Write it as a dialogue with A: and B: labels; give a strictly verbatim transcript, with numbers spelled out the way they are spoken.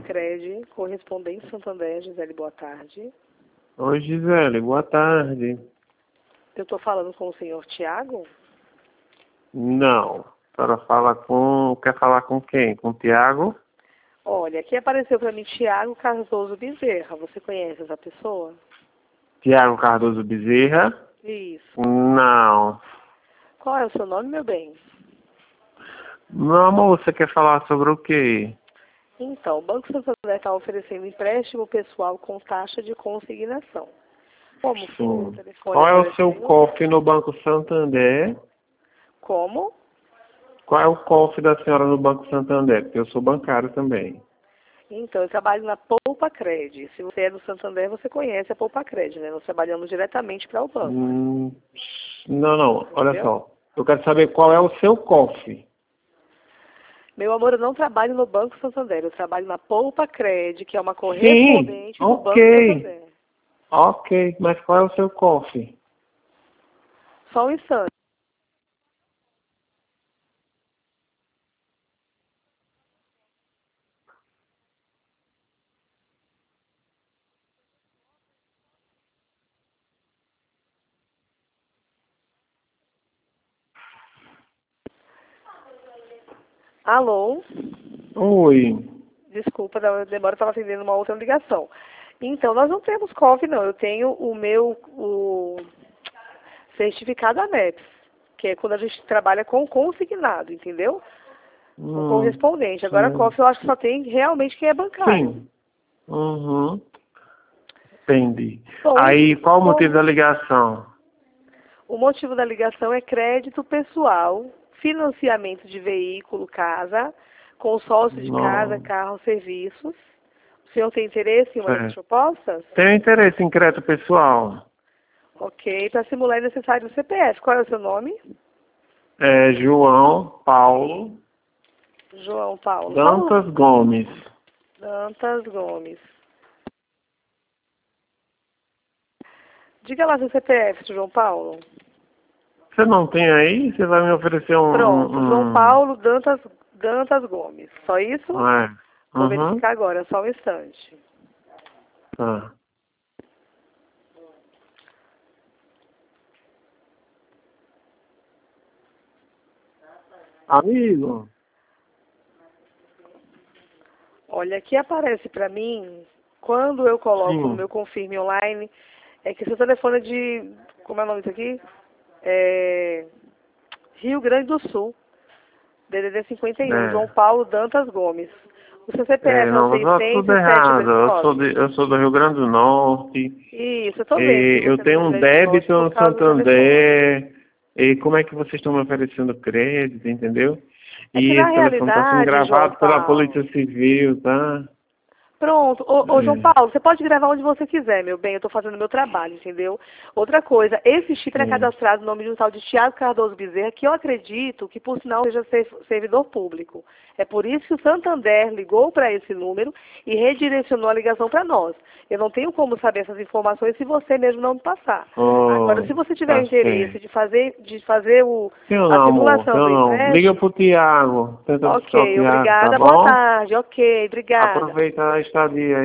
A: Cred, correspondente Santander, Gisele, boa tarde.
B: Oi, Gisele, boa tarde.
A: Eu estou falando com o senhor Tiago?
B: Não. A senhora fala com... Quer falar com quem? Com o Tiago?
A: Olha, aqui apareceu para mim Tiago Cardoso Bezerra. Você conhece essa pessoa?
B: Tiago Cardoso Bezerra?
A: Isso.
B: Não.
A: Qual é o seu nome, meu bem?
B: Meu amor, você quer falar sobre o quê?
A: Então, o Banco Santander está oferecendo empréstimo pessoal com taxa de consignação. Como for, o
B: Sim.
A: telefone
B: Qual é o
A: apareceu...
B: seu cofre no Banco Santander?
A: Como?
B: Qual é o cofre da senhora no Banco Santander? Porque eu sou bancário também.
A: Então, eu trabalho na Poupa Cred. Se você é do Santander, você conhece a Poupa Cred, né? Nós trabalhamos diretamente para o banco.
B: Hum, não, não. Olha
A: Entendeu?
B: só. Eu quero saber qual é o seu cofre.
A: Meu amor, eu não trabalho no Banco Santander. Eu trabalho na Poupa Cred, que é uma
B: Sim,
A: correspondente do Banco
B: ok.
A: Santander.
B: Ok, mas qual é o seu cofre?
A: Só um instante. Alô?
B: Oi.
A: Desculpa, da demora, eu estava atendendo uma outra ligação. Então, nós não temos C O F, não. Eu tenho o meu o certificado ANEPS, que é quando a gente trabalha com consignado, entendeu? Com
B: Hum,
A: correspondente. Agora, C O
B: sim.
A: F eu acho que só tem realmente quem é bancário.
B: Sim. Uhum. Entendi.
A: Bom,
B: Aí, qual o
A: bom,
B: motivo da ligação?
A: o motivo da ligação é crédito pessoal, financiamento de veículo, casa, consórcio de casa,
B: Não.
A: carro, serviços. O senhor tem interesse em uma dessas
B: Certo.
A: propostas?
B: Tenho interesse em crédito pessoal.
A: Ok, para simular é necessário o C P F. Qual é o seu nome?
B: É João Paulo
A: João Paulo. Fala
B: Dantas Gomes.
A: Dantas Gomes. Diga lá seu C P F, seu João Paulo.
B: Você não tem aí? Você vai me oferecer um...
A: Pronto,
B: um,
A: João
B: um...
A: Paulo Dantas, Dantas Gomes. Só isso?
B: É.
A: Vou
B: Uhum.
A: verificar agora, só um instante.
B: Tá. Amigo.
A: Olha, aqui aparece para mim, quando eu coloco no
B: Sim.
A: meu confirme online, é que seu telefone é de, como é o nome disso aqui? É, Rio Grande do Sul, D D D cinquenta e um, João
B: É.
A: Paulo Dantas Gomes. O seu
B: É,
A: C P F é o
B: não, mas tá tudo
A: seiscentos,
B: errado. Eu sou,
A: setecentos e
B: de, eu sou do Rio Grande do Norte.
A: Isso, eu tô vendo que
B: E eu
A: você é do
B: tenho
A: Rio
B: um
A: Grande do Norte
B: débito
A: por
B: no
A: causa do telefone.
B: Santander. E como é que vocês estão me oferecendo crédito, entendeu?
A: É que
B: E
A: na
B: esse telefone está sendo
A: realidade, João
B: gravado pela
A: Paulo,
B: Polícia Civil, tá?
A: pronto. Ô, ô, João
B: É,
A: Paulo, você pode gravar onde você quiser, meu bem. Eu estou fazendo meu trabalho, entendeu? Outra coisa, esse chip é
B: sim.
A: cadastrado no nome de um tal de Tiago Cardoso Bezerra, que eu acredito que, por sinal, seja ser- servidor público. É por isso que o Santander ligou para esse número e redirecionou a ligação para nós. Eu não tenho como saber essas informações se você mesmo não me passar. Agora,
B: Oh,
A: se você tiver
B: tá
A: interesse
B: certo.
A: de fazer, de fazer o,
B: Tenho
A: a
B: não, amor.
A: simulação
B: Tenho
A: do
B: não. Liga
A: empréstimo,
B: pro Tiago. Tenta buscar o
A: ok,
B: Tiago, tá
A: obrigada, boa
B: bom?
A: tarde, ok, obrigada.
B: Aproveita a estadia aí.